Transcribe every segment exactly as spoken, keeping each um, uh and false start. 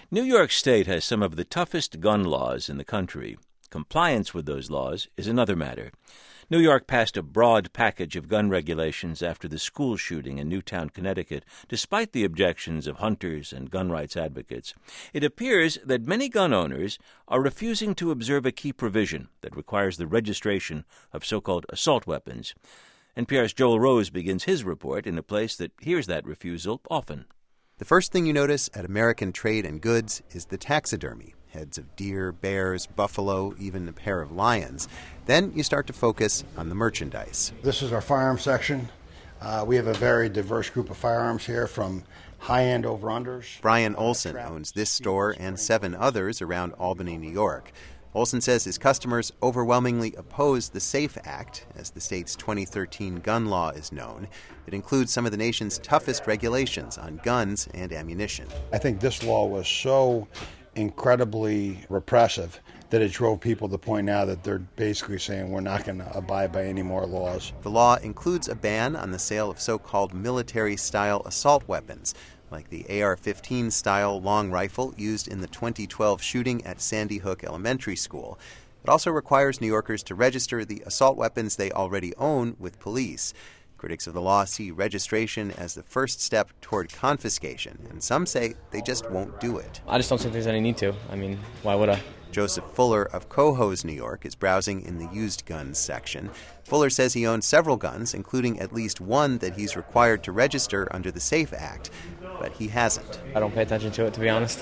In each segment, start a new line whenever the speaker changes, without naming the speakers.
New York State has some of the toughest gun laws in the country. Compliance with those laws is another matter. New York passed a broad package of gun regulations after the school shooting in Newtown, Connecticut, despite the objections of hunters and gun rights advocates. It appears that many gun owners are refusing to observe a key provision that requires the registration of so-called assault weapons. N P R's Joel Rose begins his report in a place that hears that refusal often.
The first thing you notice at American Trade and Goods is the taxidermy. Heads of deer, bears, buffalo, even a pair of lions. Then you start to focus on the merchandise.
This is our firearms section. Uh, we have a very diverse group of firearms here, from high-end over-unders.
Brian Olson owns this store and seven others around Albany, New York. Olson says his customers overwhelmingly oppose the SAFE Act, as the state's twenty thirteen gun law is known. It includes some of the nation's toughest regulations on guns and ammunition.
I think this law was so incredibly repressive that it drove people to the point now that they're basically saying we're not going to abide by any more laws.
The law includes a ban on the sale of so-called military-style assault weapons, like the A R fifteen style long rifle used in the twenty twelve shooting at Sandy Hook Elementary School. It also requires New Yorkers to register the assault weapons they already own with police. Critics of the law see registration as the first step toward confiscation, and some say they just won't do it.
I just don't think there's any need to. I mean, why would I?
Joseph Fuller of Cohoes, New York, is browsing in the used guns section. Fuller says he owns several guns, including at least one that he's required to register under the SAFE Act, but he hasn't.
I don't pay attention to it, to be honest.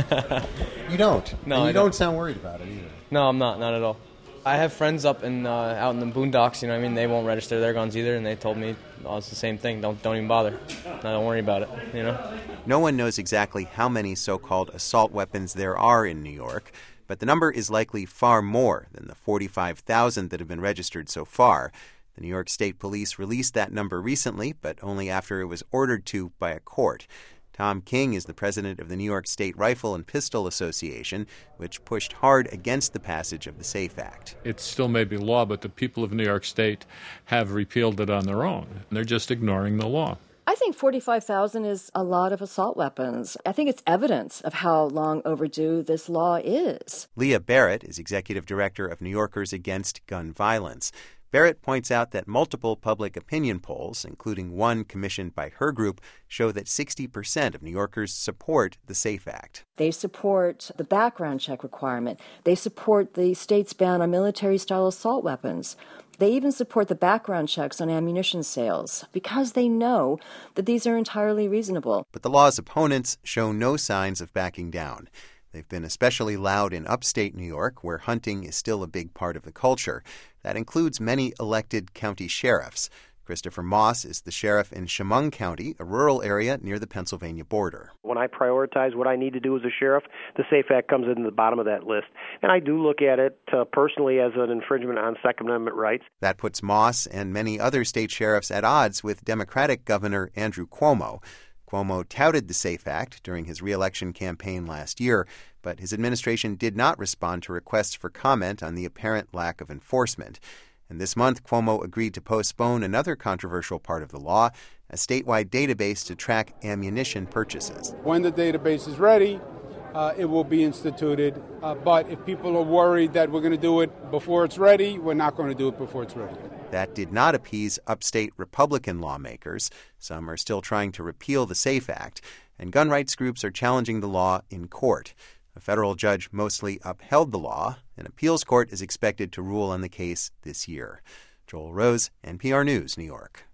You don't?
No,
and you
I
don't.
don't
sound worried about it either.
No, I'm not, not at all. I have friends up in uh, out in the boondocks, you know what I mean? They won't register their guns either, and they told me oh, it's the same thing. Don't don't even bother. No, don't worry about it, you know?
No one knows exactly how many so-called assault weapons there are in New York, but the number is likely far more than the forty-five thousand that have been registered so far. The New York State Police released that number recently, but only after it was ordered to by a court. Tom King is the president of the New York State Rifle and Pistol Association, which pushed hard against the passage of the SAFE Act.
It still may be law, but the people of New York State have repealed it on their own. They're just ignoring the law.
I think forty-five thousand is a lot of assault weapons. I think it's evidence of how long overdue this law is.
Leah Barrett is executive director of New Yorkers Against Gun Violence. Barrett points out that multiple public opinion polls, including one commissioned by her group, show that sixty percent of New Yorkers support the SAFE Act.
They support the background check requirement. They support the state's ban on military-style assault weapons. They even support the background checks on ammunition sales because they know that these are entirely reasonable.
But the law's opponents show no signs of backing down. They've been especially loud in upstate New York, where hunting is still a big part of the culture. That includes many elected county sheriffs. Christopher Moss is the sheriff in Chemung County, a rural area near the Pennsylvania border.
When I prioritize what I need to do as a sheriff, the SAFE Act comes in the bottom of that list. And I do look at it uh, personally as an infringement on Second Amendment rights.
That puts Moss and many other state sheriffs at odds with Democratic Governor Andrew Cuomo. Cuomo touted the SAFE Act during his re-election campaign last year, but his administration did not respond to requests for comment on the apparent lack of enforcement. And this month, Cuomo agreed to postpone another controversial part of the law, a statewide database to track ammunition purchases.
When the database is ready, uh, it will be instituted. Uh, but if people are worried that we're going to do it before it's ready, we're not going to do it before it's ready.
That did not appease upstate Republican lawmakers. Some are still trying to repeal the SAFE Act, and gun rights groups are challenging the law in court. A federal judge mostly upheld the law. An appeals court is expected to rule on the case this year. Joel Rose, N P R News, New York.